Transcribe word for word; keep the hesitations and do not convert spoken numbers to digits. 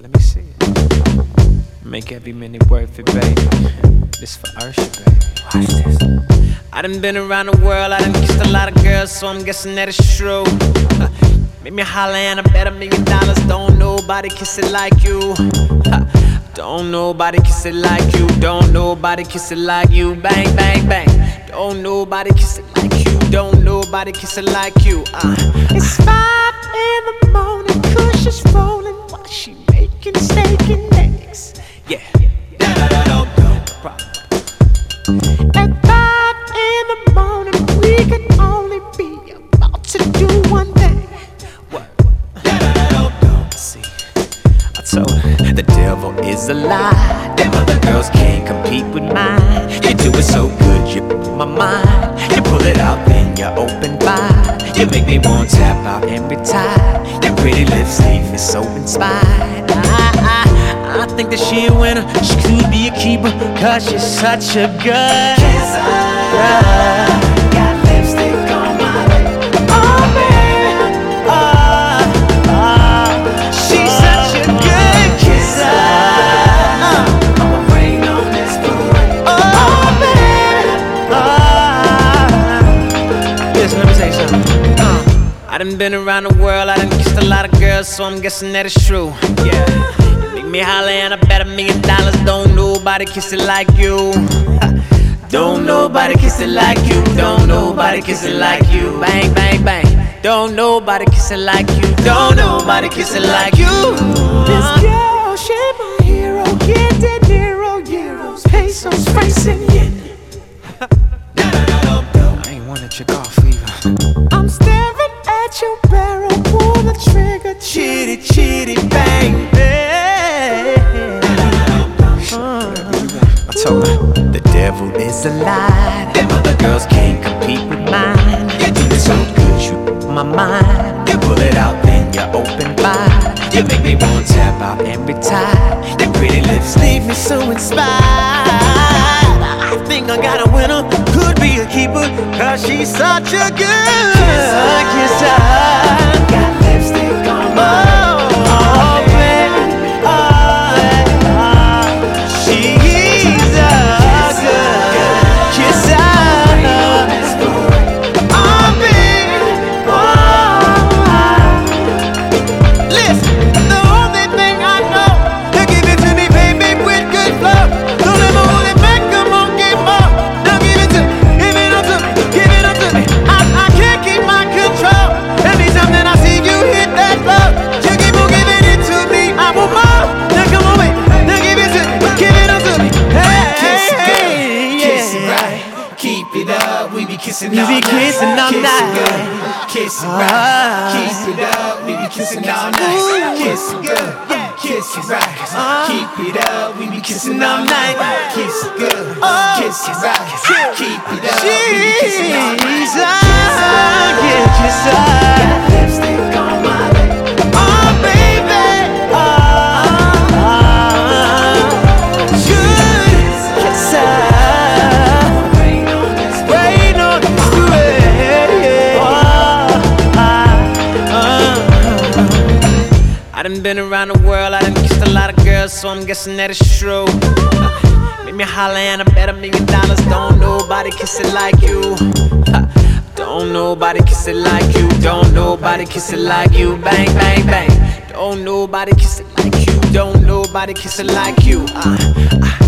Let me see it. Make every minute worth it, baby. This for Usher, baby. Watch this. I done been around the world, I done kissed a lot of girls, so I'm guessing that it's true. Make me holler and I bet a million dollars. Don't nobody kiss it like you. Don't nobody kiss it like you. Don't nobody kiss it like you. Bang, bang, bang. Don't nobody kiss it like you. Don't nobody kiss it like you. uh. It's five in the morning, Kush is rolling while she making steak and eggs. Yeah. At five in the morning, we can only be about to do one thing. What? See, I told her the devil is a lie. Them other girls can't compete with mine. You do it so good, you put my mind. You pull it out, then you open wide. You make me want to tap out and retire. Your pretty lips leave me so inspired. I, I, I think that she a winner. She could be a keeper, cause she's such a good kisser. Got lipstick on my lip. Oh baby, oh, oh. She's such a good kisser. uh, I'ma rain on this parade. Oh baby, oh. Listen, let me say something. uh, I done been around the world, I done kissed a lot of girls, so I'm guessing that it's true. Yeah. Me holler and I bet a million dollars. Don't nobody kiss it like you. Don't nobody kiss it like you. Don't nobody kiss it like you. Bang, bang, bang. Don't nobody kiss it like you. Don't nobody kiss it like you. This girl, she my hero. Get De Niro, euros, pesos, francs, and yen. I ain't wanna check off either. I'm staring at your barrel. Pull the trigger, chitty, chitty, bang, bang. I told her the devil is a lie. Them other girls can't compete with mine. You do it so good, you put my mind. You pull it out, then you open wide. You make me want to tap out and retire. Your pretty lips leave me so inspired. I think I got a winner, could be a keeper, cause she's such a good kisser. Got lipstick on my We be kissing all night. Kiss it right, keep it up. We be kissing all night. Kiss it good, kiss it right. Keep it up. We be kissing all night. Kiss it good, kiss it right. Keep it up. We be kissing all night. Kiss Got lipstick on my lip. Oh baby, oh, oh. Good kisser. I done been around the world, I done kissed a lot of girls, so I'm guessing that it's true. Make me holler and I bet a million dollars. Don't nobody kiss it like you. Don't nobody kiss it like you. Don't nobody kiss it like you. Bang, bang, bang. Don't nobody kiss it like you. Don't nobody kiss it like you. uh, uh.